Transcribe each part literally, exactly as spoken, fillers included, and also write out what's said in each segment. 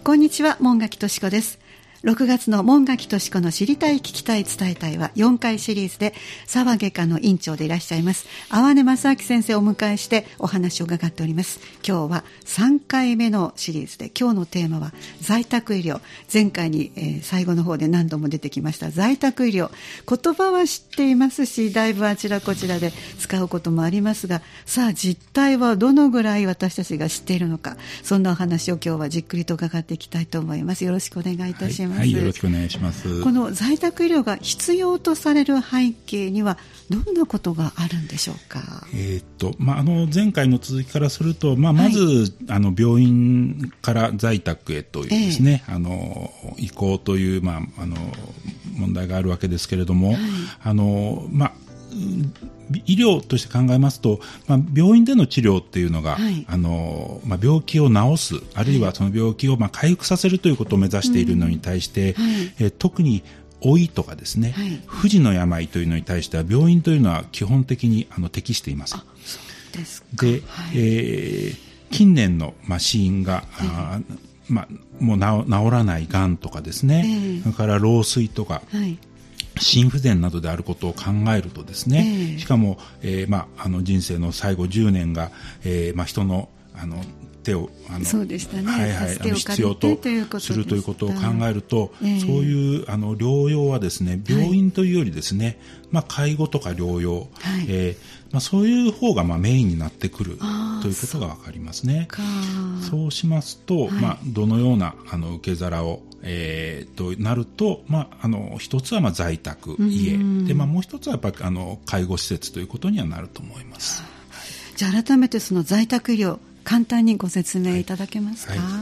こんにちは、門垣敏子です。ろくがつの門垣敏子の知りたい聞きたい伝えたいはよんかいシリーズで沢外科の院長でいらっしゃいます粟根正明先生をお迎えしてお話を伺っております。今日はさんかいめのシリーズで、今日のテーマは在宅医療。前回に、えー、最後の方で何度も出てきました在宅医療。言葉は知っていますし、だいぶあちらこちらで使うこともありますが、さあ実態はどのぐらい私たちが知っているのか、そんなお話を今日はじっくりと伺っていきたいと思います。よろしくお願いいたします。 はいはい、よろしくお願いします。 この在宅医療が必要とされる背景にはどんなことがあるんでしょうか。 えーっとまあ、あの前回の続きからすると、まあ、まず、はい、あの病院から在宅へというですね、えー、あの移行という、まあ、あの問題があるわけですけれども、はい、あのまあ医療として考えますと、まあ、病院での治療っていうのが、はい、あのまあ、病気を治す、あるいはその病気をまあ回復させるということを目指しているのに対して、うんはい、え特に老いとかですね、はい、不治の病というのに対しては病院というのは基本的にあの適していません。あ、そうですか。で、はいえー、近年の、まあ、死因が、はいあまあ、もう治、治らないがんとかですね、えー、それから老衰とか、はい心不全などであることを考えるとですね、えー、しかも、えーまあ、あの人生の最後じゅうねんが、えーまあ、人の、あの手をあのそうでしたね、はいはい、あの必要とするということを考えると、えー、そういうあの療養はですね、病院というよりですね、はいまあ、介護とか療養、はいえーまあ、そういう方がまあメインになってくるということが分かりますね。そう、そうしますと、はいまあ、どのようなあの受け皿をえー、となると、まあ、あの一つはまあ在宅家で、まあ、もう一つはやっぱりあの介護施設ということにはなると思います。 じゃあ改めてその在宅医療、簡単にご説明いただけますか。はいはい、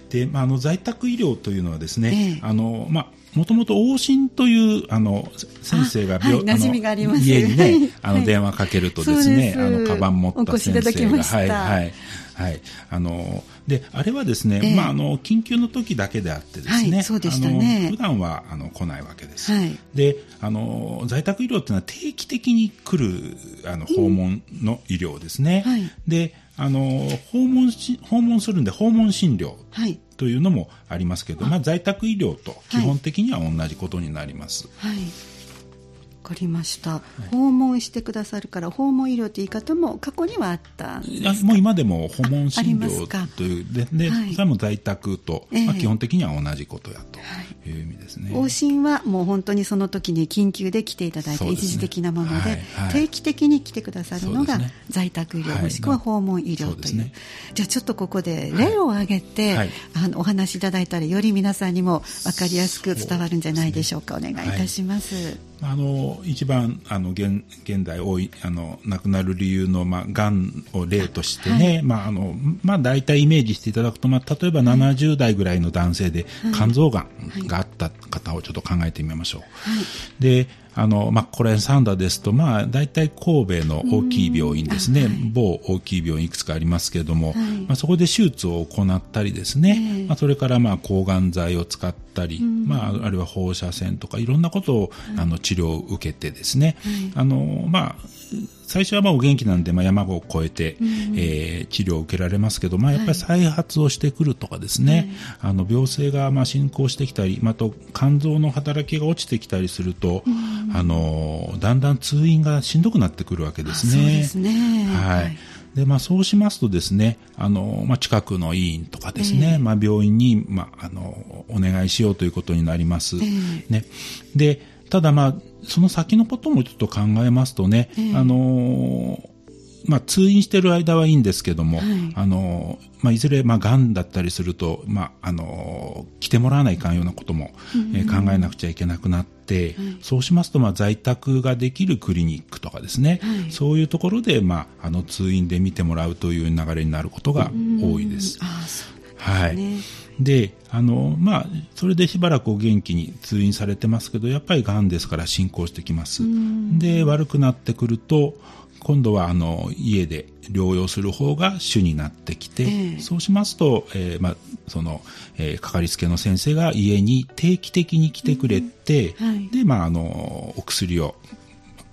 でまあ、あの在宅医療というのはですね、ええあのまあもともと往診というあの先生が、 はい、馴染みがあります。 家にね、あの電話かけるとですね、あのカバン持った先生がお越しいただきました。 はいはいはい、あのであれはですね、えーまあ、あの緊急の時だけであってですね、 はい、そうでしたね、 あの普段はあの来ないわけです。 はい、 であの在宅医療というのは定期的に来るあの訪問の医療ですね。うんはい、であの訪問し訪問するんで訪問診療というのもありますけど、はいまあ、在宅医療と基本的には同じことになります。 はい、はいわかりました。はい、訪問してくださるから訪問医療という言い方も過去にはあったんですか。 いやもう今でも訪問診療というでで、はい、それも在宅と、えーまあ、基本的には同じことやという意味ですね。 往診はもう本当にその時に緊急で来ていただいて、ね、一時的なもので、はいはい、定期的に来てくださるのが在宅医療、ね、もしくは訪問医療という、はい、じゃあちょっとここで例を挙げて、はい、あのお話しいただいたらより皆さんにも分かりやすく伝わるんじゃないでしょうか。お願いいたします。はいあの一番あの 現, 現代多いあの亡くなる理由の、まあ、がんを例としてね、はいまああのまあ、大体イメージしていただくと、まあ、例えばななじゅうだいぐらいの男性で肝臓がんがあった方をちょっと考えてみましょう。はい、であのまあ、これサンダーですと、まあ、大体神戸の大きい病院ですね、はい、某大きい病院いくつかありますけれども、はいまあ、そこで手術を行ったりですね、えーまあ、それからまあ抗がん剤を使ったり、まあ、あるいは放射線とかいろんなことを、はい、あの治療を受けてですね、はい、あのまあ最初はまあお元気なんで、まあ、山を越えて、うんえー、治療を受けられますけど、まあ、やっぱり再発をしてくるとかですね、はい、あの病性がまあ進行してきたり、また肝臓の働きが落ちてきたりすると、うん、あのだんだん通院がしんどくなってくるわけですね。 そうですね、 はいはいでまあ、そうしますとですね、あの、まあ、近くの医院とかですね、えーまあ、病院に、まあ、あのお願いしようということになります、えーね、でただ、まあ、その先のこともちょっと考えますとね、えーあのまあ、通院している間はいいんですけども、はい、あのまあ、いずれ、まあ、がんだったりすると、まあ、あの来てもらわないかんようなことも、うんえー、考えなくちゃいけなくなって、はい、そうしますと、まあ、在宅ができるクリニックとかですね、はい、そういうところで、まあ、あの通院で見てもらうという流れになることが多いです。 うんあそうなんですね。はいであのまあ、それでしばらくお元気に通院されてますけど、やっぱりがんですから進行してきます。で悪くなってくると今度はあの家で療養する方が主になってきて、えー、そうしますと、えーまあそのえー、かかりつけの先生が家に定期的に来てくれて、うんはいでまあ、あのお薬を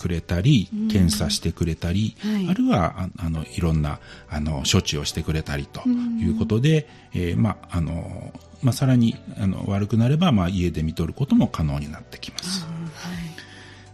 くれたり、検査してくれたり、 はい、 あるいはああのいろんなあの処置をしてくれたりということで、えーまああのまあ、さらにあの悪くなれば、まあ、家で見とることも可能になってきます。はい、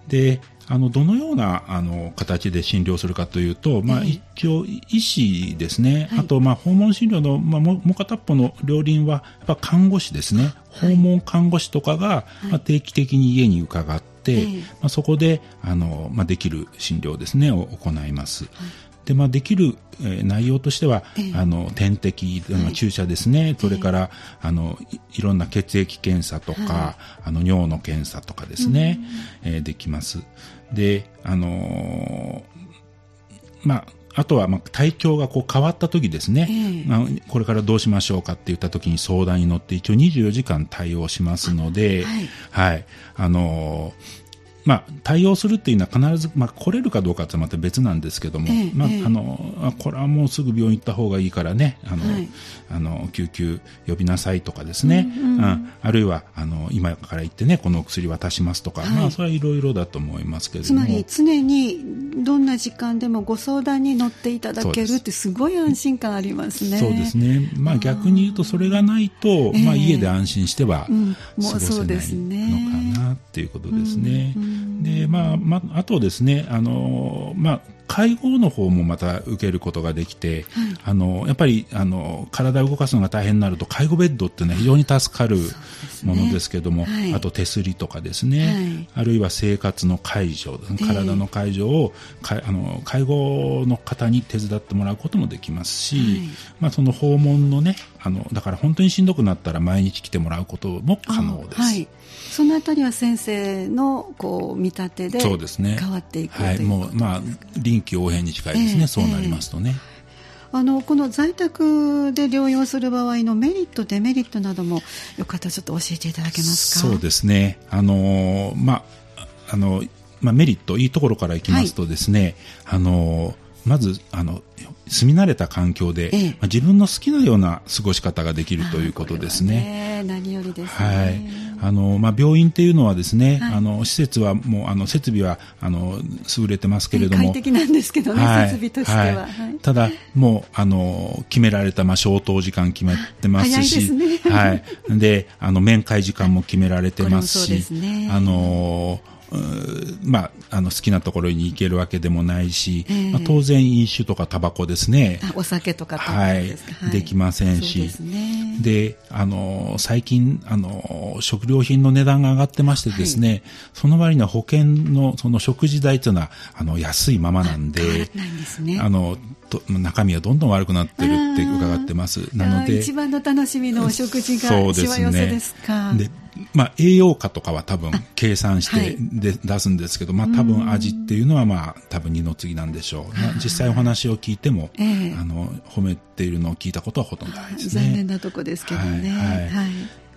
であのどのようなあの形で診療するかというと、まあ、一応医師ですね、はい、あとまあ訪問診療の、まあ、もう片っぽの両輪はやっぱ看護師ですね、はい、訪問看護師とかが、はい、まあ、定期的に家に伺って、はい、まあ、そこであの、まあ、できる診療ですねを行います。はい、でまあ、できる、えー、内容としては、えー、あの点滴、はい、注射ですね、それから、えー、あの い, いろんな血液検査とか、はい、あの尿の検査とかですね、うん、えー、できます。であのー、まああとはまあ体調がこう変わった時ですね、えーまあ、これからどうしましょうかって言った時に相談に乗って一応にじゅうよじかん対応しますので、はい、はい、あのーまあ、対応するっていうのは必ず、まあ、来れるかどうかってまた別なんですけども、ええ、まあ、あのこれはもうすぐ病院行った方がいいからね、あの、はい、あの救急呼びなさいとかですね、うんうんうん、あるいはあの今から行ってねこの薬渡しますとか、はい、まあ、それはいろいろだと思いますけれども、 つまり常にどんな時間でもご相談に乗っていただけるってすごい安心感ありますね。 そうですね、まあ、逆に言うとそれがないと、まあ、家で安心しては過ごせないのかなっていうことですね。うんうん、でまあまあ、あとですね、あの、まあ、介護の方もまた受けることができて、はい、あのやっぱりあの体を動かすのが大変になると介護ベッドっていうのは非常に助かるものですけども、ね、はい、あと手すりとかですね、はい、あるいは生活の介助、体の介助を、えー、あの介護の方に手伝ってもらうこともできますし、はい、まあ、その訪問のね、あのだから本当にしんどくなったら毎日来てもらうことも可能です。はい、 そのあたりは先生のこう見立てで変わっていくということですか。はい、もうまあ臨機応変に近いですね、えー、そうなりますとね、 えー、あのこの在宅で療養する場合のメリットデメリットなどもよかったらちょっと教えていただけますか。 そうですね、あの、まああのまあ、メリットいいところからいきますとですね、はい、あのまずあの住み慣れた環境で、ええ、まあ、自分の好きなような過ごし方ができるということですね。 ね、何よりですね。 はい、あのまあ、病院っていうのはですね、はい、あの施設はもうあの設備はあの優れてますけれども、 快適なんですけどね、はい、設備としては、はいはい、 ただもうあの決められた、まあ、消灯時間決めてますし、 早いですね、 はい、であの面会時間も決められてますし、 そうですね、 あのまあ、あの好きなところに行けるわけでもないし、えーまあ、当然飲酒とかタバコですね、 お酒とかですか、はい、できませんし、 そうですね、 であの最近あの食料品の値段が上がってましてですね、はい、その割には保険のその食事代というのはあの安いままなんで、あのと中身はどんどん悪くなってるって伺ってます。なので一番の楽しみのお食事がしわ寄せですか。 で、まあ、栄養価とかは多分計算してで、はい、出すんですけど、まあ、多分味っていうのは、まあ、多分二の次なんでしょう、まあ、実際お話を聞いても、えー、あの褒めているのを聞いたことはほとんどないですね。 残念なとこですけどね。 はいはいはい、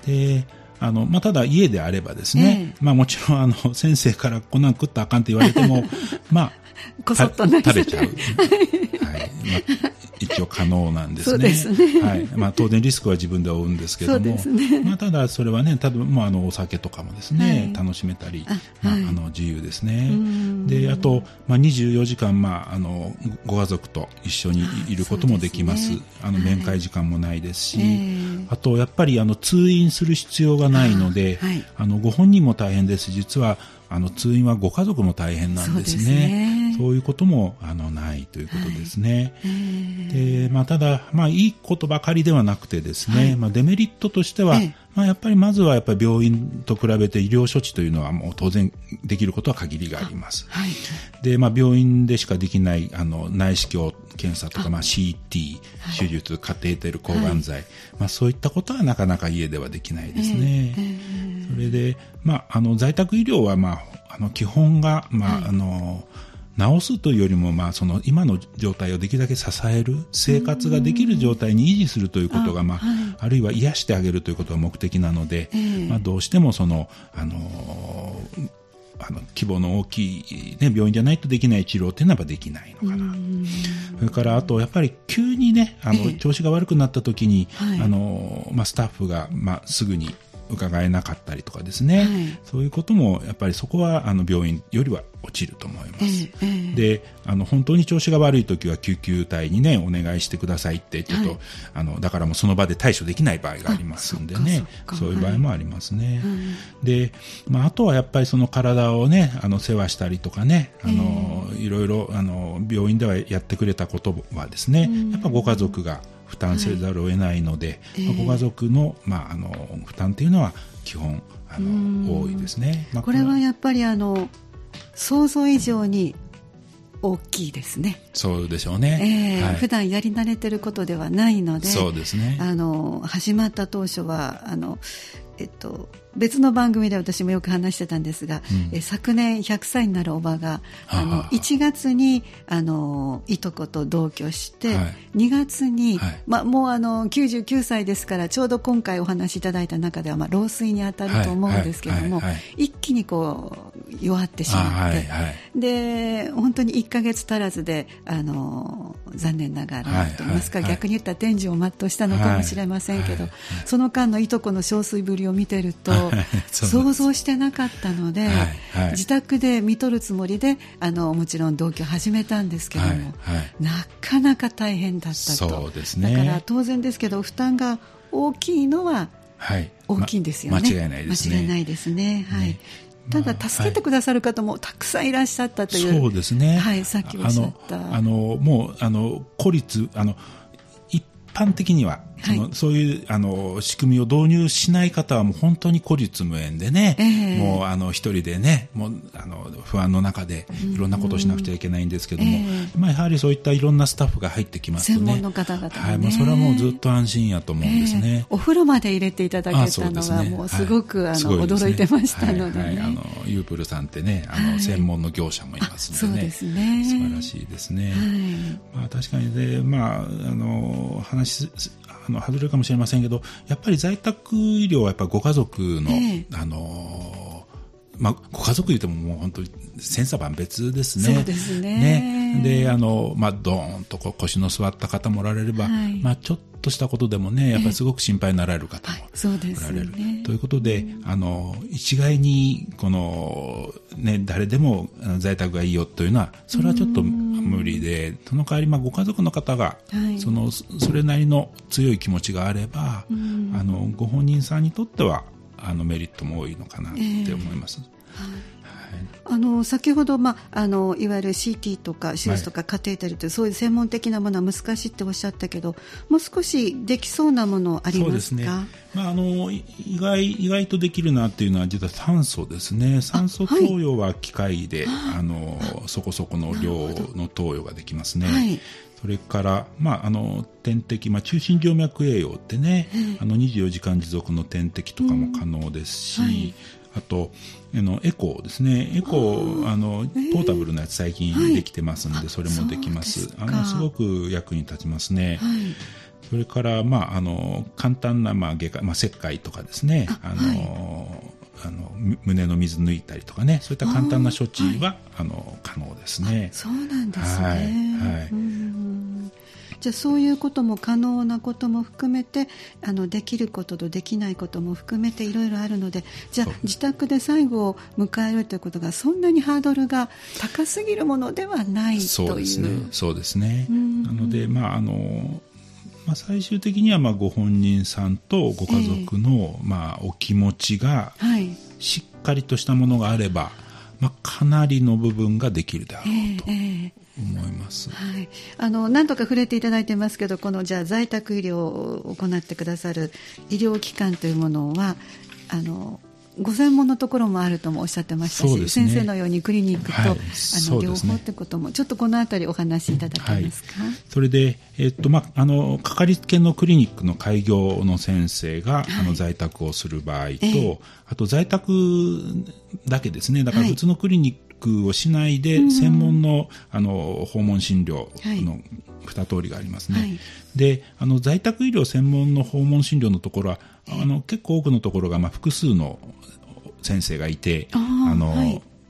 であのまあ、ただ家であればですね、えーまあ、もちろんあの先生からこんなん食ったらあかんって言われてもまあこそっと食べちゃう、はい、まあ、一応可能なんですね。 そうですね、 はい、まあ、当然リスクは自分で負うんですけども、 そうですね、 まあ、ただそれはね、多分もうあのお酒とかもですね、はい、楽しめたり、あ、まあ、はい、あの自由ですね。であと、まあ、にじゅうよじかん、まあ、あのご家族と一緒にいることもできます。あの面会時間もないですし、はい、あとやっぱりあの通院する必要がないので、あ、はい、あのご本人も大変です。実はあの通院はご家族も大変なんですね。そうですね、そういうこともあのないということですね。はい、でまあ、ただ、まあ、いいことばかりではなくてですね、はい、まあ、デメリットとしては、まあ、やっぱりまずはやっぱり病院と比べて医療処置というのはもう当然できることは限りがあります。はい、でまあ、病院でしかできないあの内視鏡検査とか、まあ、シーティー、手術、カテーテル、抗がん剤、はい、まあ、そういったことはなかなか家ではできないですね。えーえー、それで、まあ、あの在宅医療は、まあ、あの基本が、まあ、はい、あの治すというよりも、まあ、その今の状態をできるだけ支える、生活ができる状態に維持するということが、あ、まあはい、あるいは癒してあげるということが目的なので、えーまあ、どうしてもその、あのーあの規模の大きい、ね、病院じゃないとできない治療というのはできないのかな。それからあとやっぱり急にね、あの、ええ、調子が悪くなった時に、はい、あのまあ、スタッフが、まあ、すぐに伺えなかったりとかですね、はい、そういうこともやっぱりそこはあの病院よりは落ちると思います、えーえー、であの本当に調子が悪いときは救急隊にねお願いしてくださいってちょっと、はい、あのだからもうその場で対処できない場合がありますんでね、そ, そういう場合もありますね、はい、で、まあ、あとはやっぱりその体をねあの世話したりとかねあの、えー、いろいろあの病院ではやってくれたことはですね、やっぱご家族が負担せざるを得ないので、はい、まあ、ご家族の、まあ、あの負担というのは基本あの多いですね、まあ、 これはやっぱりあの想像以上に大きいですね。 そうでしょうね、 えーはい、普段やり慣れてることではないので、 そうですね、 あの始まった当初はあの、えっと、別の番組で私もよく話してたんですが、うん、え昨年ひゃくさいになるおばがあのいちがつにあのいとこと同居して、はい、にがつに、はい、ま、もうあのきゅうじゅうきゅうさいですからちょうど今回お話しいただいた中では、ま、老衰に当たると思うんですけども、はいはいはい、一気にこう弱ってしまって、はいはい、で本当にいっかげつ足らずであの残念ながらと言いますか、はいはいはい、逆に言ったら天寿を全うしたのかもしれませんけど、はいはいはい、その間のいとこの憔悴ぶりを見てると、はい、想像してなかったので、はいはい、自宅で見とるつもりであのもちろん同居始めたんですけども、はいはい、なかなか大変だったと。 そうですね、 だから当然ですけど負担が大きいのは大きいんですよね、 はい、間違いないですね。 間違いないですね、はい、ね、ただ助けてくださる方もたくさんいらっしゃったという、 そうですね、 はい、さっきおっしゃったあのあのもうあの孤立あの一般的にはその、はい、そういうあの仕組みを導入しない方はもう本当に孤立無縁でね、えー、もうあの一人でねもうあの不安の中でいろんなことをしなくちゃいけないんですけども、えーまあ、やはりそういったいろんなスタッフが入ってきますとね、 専門の方々、ね、 はい、まあ、それはもうずっと安心やと思うんですね、 えー、お風呂まで入れていただけたのはもうすごく、はい、あの驚いてましたのでね、はいはい、あのユープルさんってねあの、はい、専門の業者もいますので、ね、そうですね、素晴らしいですね、はい、まあ、確かにで、まあ、あの話あの外れるかもしれませんけど、やっぱり在宅医療はやっぱご家族の、えー、あのまあ、ご家族言ってももう本当に千差万別ですね。 そうですね。 ね、で、あの、まあ、ドーンとこう腰の座った方もおられれば、はい、まあ、ちょっとしたことでもね、やっぱりすごく心配になられる方もおられる。えーはいね、ということで、あの、一概に、この、ね、誰でも在宅がいいよというのは、それはちょっと無理で、その代わり、まあ、ご家族の方が、はい、その、それなりの強い気持ちがあれば、あの、ご本人さんにとっては、あのメリットも多いのかなって思います、えーはいはい、あの先ほど、ま、あのいわゆる シーティー とか手術とかカテーテルという、はい、そういう専門的なものは難しいっておっしゃったけど、もう少しできそうなものありますか？そうですね、 まあ、あの意外、意外とできるなっていうのは実は酸素ですね。酸素投与は機械で あ,、はい、あのそこそこの量の投与ができますね、はい、それから、まあ、あの点滴、まあ、中心静脈栄養ってね、あのにじゅうよじかん持続の点滴とかも可能ですし、うんはい、あとあのエコーですね。エコーあのポータブルなやつ最近できてますんで、はい、それもできます。あのすごく役に立ちますね、はい、それから、まあ、あの簡単な、まあ、外科、まあ、切開とかですね、ああの、はい、あの胸の水抜いたりとかね、そういった簡単な処置は、はい、あの可能ですね。 そうなんですね、 はいはい、 うんじゃあそういうことも可能なことも含めて、あのできることとできないことも含めていろいろあるので、じゃあ自宅で最後を迎えるということがそんなにハードルが高すぎるものではないという。 そうですね、そうですね。なので、まああのまあ、最終的にはまあご本人さんとご家族の、えーまあ、お気持ちがしっかりとしたものがあれば、まあ、かなりの部分ができるだろうと。えーえー思います、 はい、あの何度か触れていただいてますけど、このじゃあ在宅医療を行ってくださる医療機関というものはあのご専門のところもあるともおっしゃってましたし、ね、先生のようにクリニックと、はい、あの両方ということもちょっとこのあたりお話しいただけますか？はい、それで、えっとまあ、あのかかりつけのクリニックの開業の先生が、はい、あの在宅をする場合と、えー、あと在宅だけですね。だから普通のクリニックをしないで専門 の,、あの訪問診療のに通りがありますね、はい、であの在宅医療専門の訪問診療のところはあの結構多くのところが、まあ、複数の先生がいてあの、はい、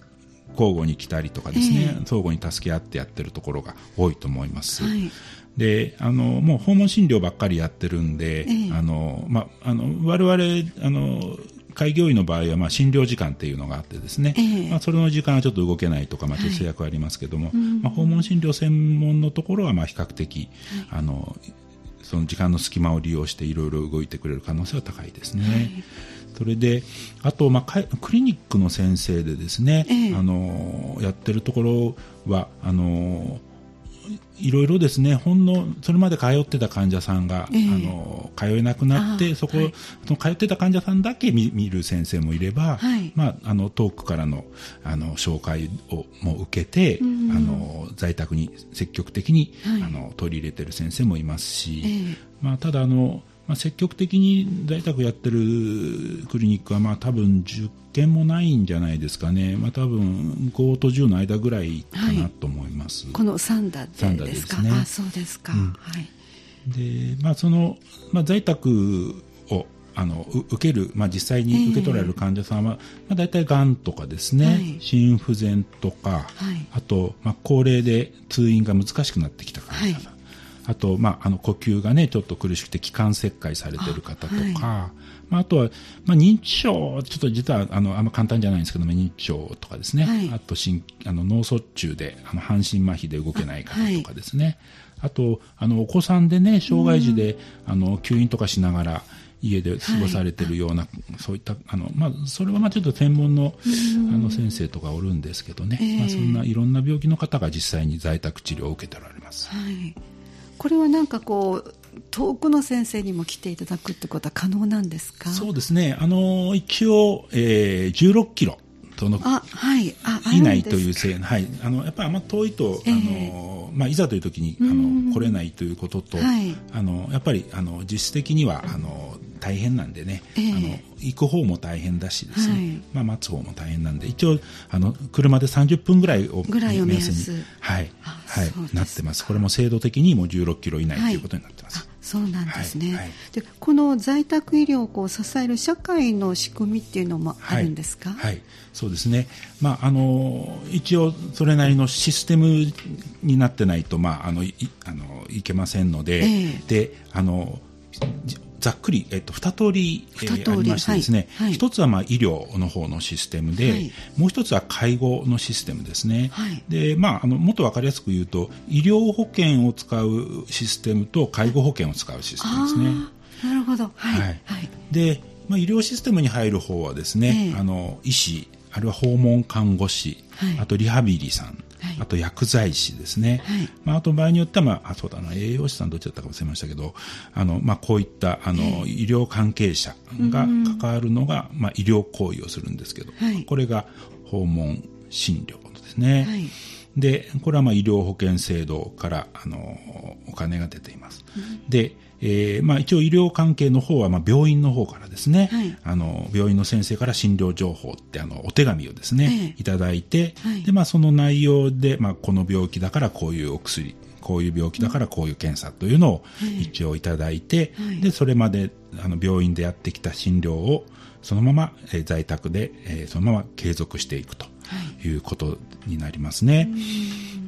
交互に来たりとかですね、 えー、 相互に助け合ってやってるところが多いと思います。 はい、 であのもう訪問診療ばっかりやってるんで、えーあのまあ、あの我々あの開業医の場合はまあ診療時間っていうのがあってですね、えーまあ、それの時間はちょっと動けないとか、まあ、ちょっと制約はありますけども、はい、まあ、訪問診療専門のところはまあ比較的、はい、あのその時間の隙間を利用していろいろ動いてくれる可能性は高いですね。はい、それであと、まあ、クリニックの先生でですね、えー、あのやってるところはあのいろいろですね、ほんのそれまで通ってた患者さんが、えー、あの通えなくなってそこ、はい、その通ってた患者さんだけ 見, 見る先生もいれば、はい、まあ、あの遠くからの、あの紹介をも受けて、うん、あの在宅に積極的に、はい、あの取り入れてる先生もいますし、えーまあ、ただあのまあ、積極的に在宅やってるクリニックはまあ多分じゅっけんもないんじゃないですかね、まあ、多分ごとじゅうの間ぐらいかなと思います。はい、このさんだでですか。あ、そうですか。うん、はい、 でまあそのまあ、在宅をあの受ける、まあ、実際に受け取られる患者さんは、えーまあ、大体がんとかですね、はい、心不全とか、はい、あと、まあ、高齢で通院が難しくなってきた患者さん、はい、あと、まあ、あの呼吸がねちょっと苦しくて気管切開されている方とか、あ、はい、まあ、あとは、まあ、認知症ちょっと実はあのあんま簡単じゃないんですけども認知症とかですね、はい、あと心あの脳卒中であの半身麻痺で動けない方とかですね、あ、はい、あとあのお子さんでね障害児で、うん、あの吸引とかしながら家で過ごされているような、はい、そういったあの、まあ、それはまあちょっと専門 の, あの先生とかおるんですけどね、えーまあ、そんないろんな病気の方が実際に在宅治療を受けておられます。 はい、これはなんかこう遠くの先生にも来ていただくってことは可能なんですか？ そうですね、あの一応、えー、じゅうろっキロそのあ、はい、あ以内という制、はい、あのやっぱりあんま遠いと、えーあのまあ、いざという時にあの来れないということと、はい、あのやっぱりあの実質的にはあの大変なんでね、えー、あの行く方も大変だしですね、はい、まあ、待つ方も大変なんで一応あの車でさんじゅっぷんぐらいをぐらいを目安に、 はいはい、なってます。これも制度的にもじゅうろっキロ以内ということになってます。はい、 そうなんですね。はいはい、でこの在宅医療をこう支える社会の仕組みっていうのもあるんですか？ はい、はい、そうですね、まあ、あの一応それなりのシステムになってないと、まあ、あの い, あのいけませんので、えー、であのざっくり、えっと、に通り、えー、ありましてですね、はいはい、一つはまあ医療の方のシステムで、はい、もう一つは介護のシステムですね。はい、で、まあ、あのもっと分かりやすく言うと医療保険を使うシステムと介護保険を使うシステムですね。 なるほど、はいはいはい、で、まあ、医療システムに入る方はですね、えー、あの医師あるいは訪問看護師、はい、あとリハビリさん、はい、あと薬剤師ですね、はい、まあ、あと場合によっては、まあ、あそうだな栄養士さんどっちだったか忘れましたけど、あの、まあ、こういったあの、えー、医療関係者が関わるのが、まあ、医療行為をするんですけど、はい、これが訪問診療ですね。はい、でこれはまあ医療保険制度からあのお金が出ています。うん、でえーまあ、一応医療関係の方はまあ病院の方からですね、はい、あの病院の先生から診療情報ってあのお手紙をですね、ええ、いただいて、はい、でまあ、その内容で、まあ、この病気だからこういうお薬、こういう病気だからこういう検査というのを一応いただいて、はい、でそれまであの病院でやってきた診療をそのまま、えー、在宅で、えー、そのまま継続していくということになりますね。はい、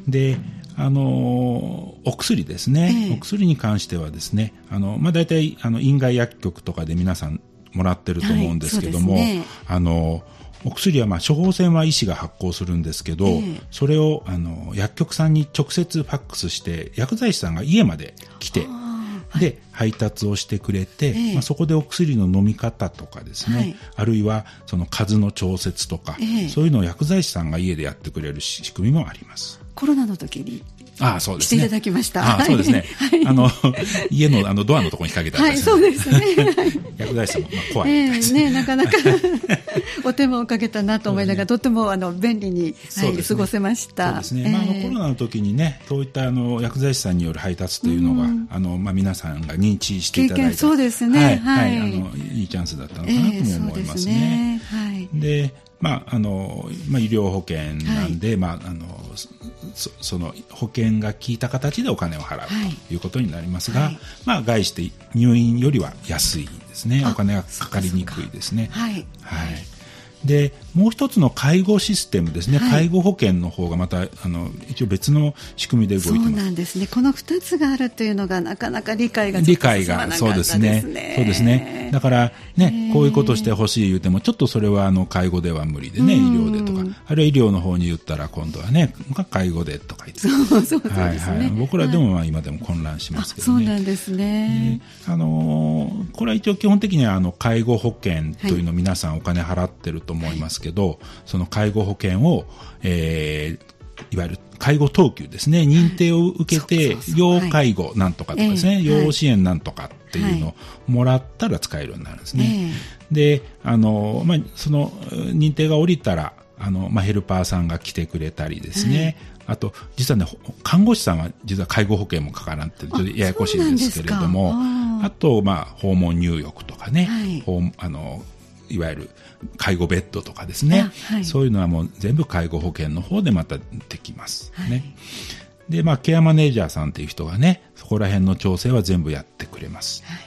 であのお薬ですね、ええ、お薬に関してはですね、あの、まあ、大体あの院外薬局とかで皆さんもらってると思うんですけども、はい、そうですね、あのお薬はまあ処方箋は医師が発行するんですけど、ええ、それをあの薬局さんに直接ファックスして薬剤師さんが家まで来て、で配達をしてくれて、ええ、まあ、そこでお薬の飲み方とかですね、はい、あるいはその数の調節とか、ええ、そういうのを薬剤師さんが家でやってくれる仕組みもあります。 コロナの時にああ、そうですね、 していただきました。 ああ、そうですね、はい、あの家 の, あのドアのところにかけてあったりする、 はい、そうですね薬剤師さんもまあ怖いみたいです、 えーね、なかなかお手間をかけたなと思いながら、ね、とてもあの便利に、はい、ね、過ごせました。 そうですね、えーまあ、あのコロナの時にね、そういったあの薬剤師さんによる配達というのが、あのまあ、皆さんが認知していただいた、 そうですね、はいはい、 はい、あのいいチャンスだったのかなとも思いますね。えー、そうですね、はい、でまああのまあ、医療保険なんで、はい、まあ、あの そ, その保険が効いた形でお金を払うということになりますが、はい、まあ、概して入院よりは安いですね。お金がかかりにくいですね。はいはい、 でもう一つの介護システムですね、 はい、 介護保険の方がまたあの一応別の仕組みで動いてます。 そうなんですね。このふたつがあるというのがなかなか理解がちょっと進まなかったですね。 理解がそうですね。そうですね。だからね、こういうことしてほしい言うてもちょっとそれはあの介護では無理でね、医療でとか、あるいは医療の方に言ったら今度はね介護でとか言って、 そうそうそうですね、はいはい、 僕らでもまあ今でも混乱しますけどね。 そうなんですね。 あのー、これは一応基本的にはあの介護保険というのを皆さんお金払ってると思いますけど、はい、その介護保険を、えー、いわゆる介護等級ですね、認定を受けて、要介護なんとかとかですね、はい、要支援なんとかっていうのをもらったら使えるようになるんですね。えー、で、あの、まあ、その認定が下りたら、あの、まあ、ヘルパーさんが来てくれたりですね、はい、あと、実はね、看護師さんは実は介護保険もかからんってちょっとややこしいんですけれども、あ, あと、まあ、訪問入浴とかね、はい、あのいわゆる介護ベッドとかですね、はい、そういうのはもう全部介護保険の方でまたできますね。はい、で、まあ、ケアマネージャーさんっていう人がね、そこら辺の調整は全部やってくれます。はい、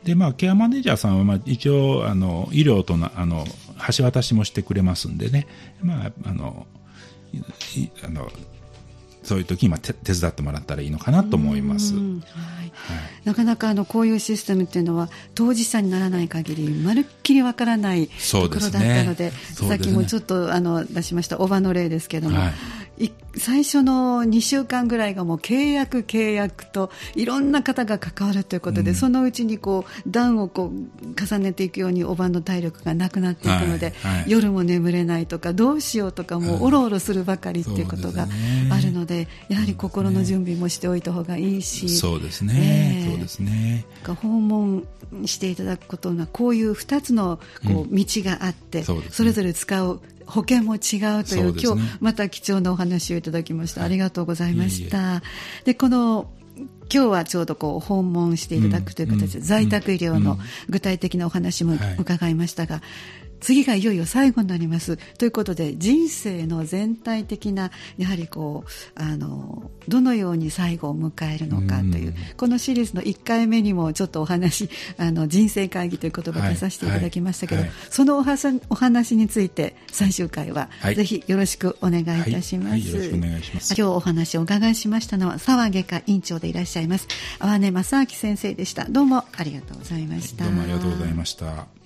で、まあ、ケアマネージャーさんはまあ一応あの医療とのあの橋渡しもしてくれますんでね、まあ、あのあのそういう時に手伝ってもらったらいいのかなと思います。はいはい、 なかなかあのこういうシステムっていうのは当事者にならない限りまるっきりわからないところだったの で, で、ね、さっきもちょっとあの出しましたおばの例ですけども、はい、最初のにしゅうかんぐらいがもう契約契約といろんな方が関わるということで、うん、そのうちにこう段をこう重ねていくようにおばの体力がなくなっていくので、はいはい、夜も眠れないとかどうしようとかもうおろおろするばかりっていうことがあるので、やはり心の準備もしておいた方がいいし、 そうですね、そうですね。 訪問していただくことはこういうふたつのこう道があって、うん そ, ね、それぞれ使う保険も違うという、ね、今日また貴重なお話をいただきました。はい、ありがとうございました。いえいえ。で、この今日はちょうどこう訪問していただくという形で、うん、在宅医療の具体的なお話も伺いましたが、はい、次がいよいよ最後になりますということで、人生の全体的なやはりこうあのどのように最後を迎えるのかという、うん、このシリーズのいっかいめにもちょっとお話あの人生会議という言葉を出させていただきましたけど、はいはい、そのおはさお話について最終回は、はい、ぜひよろしくお願いいたします。はいはい、よろしくお願いします。今日お話をお伺いしましたのは沢外科院長でいらっしゃいます粟根正明先生でした。どうもありがとうございました。 はい、どうもありがとうございました。